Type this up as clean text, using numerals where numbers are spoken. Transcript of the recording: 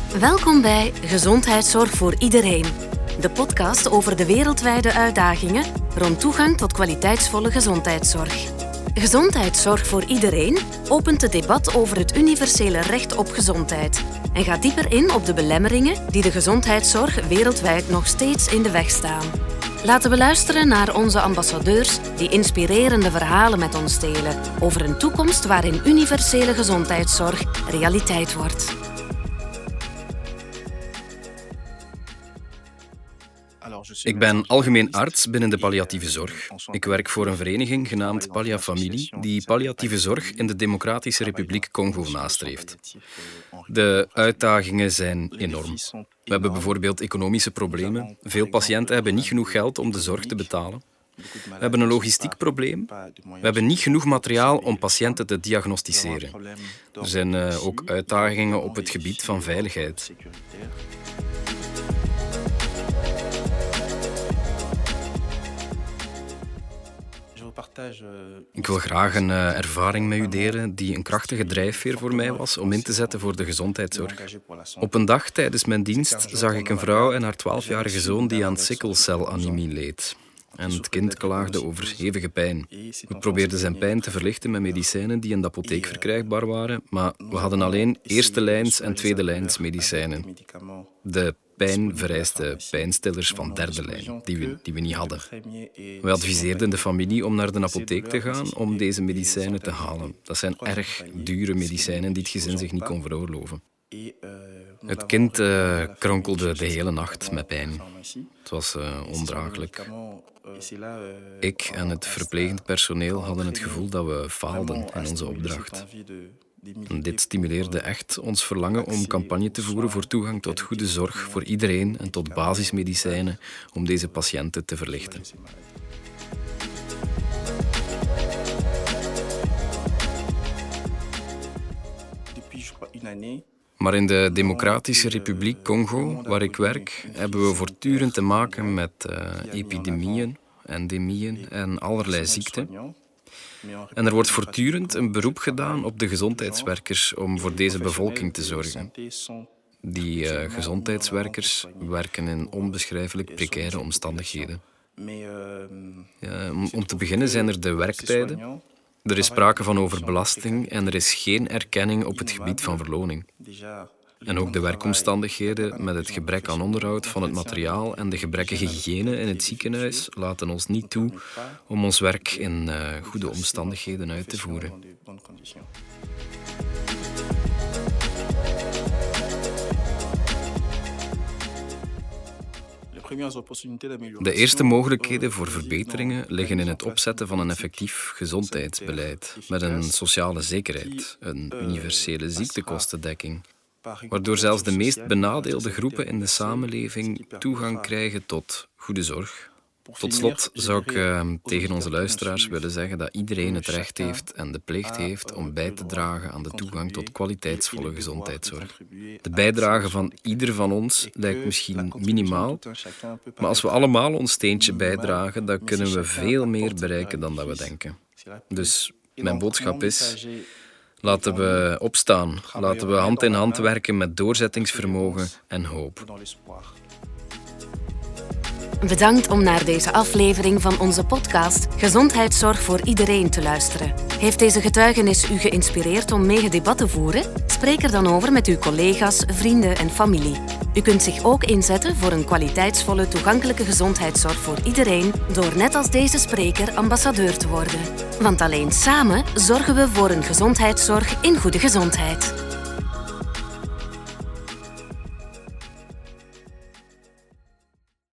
Welkom bij Gezondheidszorg voor iedereen. De podcast over de wereldwijde uitdagingen rond toegang tot kwaliteitsvolle gezondheidszorg. Gezondheidszorg voor iedereen opent het debat over het universele recht op gezondheid en gaat dieper in op de belemmeringen die de gezondheidszorg wereldwijd nog steeds in de weg staan. Laten we luisteren naar onze ambassadeurs die inspirerende verhalen met ons delen over een toekomst waarin universele gezondheidszorg realiteit wordt. Ik ben algemeen arts binnen de palliatieve zorg. Ik werk voor een vereniging genaamd Pallia Familie, die palliatieve zorg in de Democratische Republiek Congo nastreeft. De uitdagingen zijn enorm. We hebben bijvoorbeeld economische problemen. Veel patiënten hebben niet genoeg geld om de zorg te betalen. We hebben een logistiek probleem. We hebben niet genoeg materiaal om patiënten te diagnosticeren. Er zijn ook uitdagingen op het gebied van veiligheid. Ik wil graag een ervaring met u delen die een krachtige drijfveer voor mij was om in te zetten voor de gezondheidszorg. Op een dag tijdens mijn dienst zag ik een vrouw en haar 12-jarige zoon die aan sikkelcelanemie leed. En het kind klaagde over hevige pijn. We probeerden zijn pijn te verlichten met medicijnen die in de apotheek verkrijgbaar waren, maar we hadden alleen eerste lijns en tweede lijns medicijnen. De pijn vereiste pijnstillers van derde lijn, die we niet hadden. We adviseerden de familie om naar de apotheek te gaan om deze medicijnen te halen. Dat zijn erg dure medicijnen die het gezin zich niet kon veroorloven. Het kind kronkelde de hele nacht met pijn. Het was ondraaglijk. Ik en het verplegend personeel hadden het gevoel dat we faalden in onze opdracht. En dit stimuleerde echt ons verlangen om campagne te voeren voor toegang tot goede zorg voor iedereen en tot basismedicijnen om deze patiënten te verlichten. Maar in de Democratische Republiek Congo, waar ik werk, hebben we voortdurend te maken met epidemieën, endemieën en allerlei ziekten. En er wordt voortdurend een beroep gedaan op de gezondheidswerkers om voor deze bevolking te zorgen. Die gezondheidswerkers werken in onbeschrijfelijk precaire omstandigheden. Om te beginnen zijn er de werktijden. Er is sprake van overbelasting en er is geen erkenning op het gebied van verloning. En ook de werkomstandigheden met het gebrek aan onderhoud van het materiaal en de gebrekkige hygiëne in het ziekenhuis laten ons niet toe om ons werk in goede omstandigheden uit te voeren. De eerste mogelijkheden voor verbeteringen liggen in het opzetten van een effectief gezondheidsbeleid met een sociale zekerheid, een universele ziektekostendekking, waardoor zelfs de meest benadeelde groepen in de samenleving toegang krijgen tot goede zorg. Tot slot zou ik tegen onze luisteraars willen zeggen dat iedereen het recht heeft en de plicht heeft om bij te dragen aan de toegang tot kwaliteitsvolle gezondheidszorg. De bijdrage van ieder van ons lijkt misschien minimaal, maar als we allemaal ons steentje bijdragen, dan kunnen we veel meer bereiken dan dat we denken. Dus mijn boodschap is: laten we opstaan, laten we hand in hand werken met doorzettingsvermogen en hoop. Bedankt om naar deze aflevering van onze podcast Gezondheidszorg voor iedereen te luisteren. Heeft deze getuigenis u geïnspireerd om mee het debat te voeren? Spreek er dan over met uw collega's, vrienden en familie. U kunt zich ook inzetten voor een kwaliteitsvolle, toegankelijke gezondheidszorg voor iedereen door net als deze spreker ambassadeur te worden. Want alleen samen zorgen we voor een gezondheidszorg in goede gezondheid.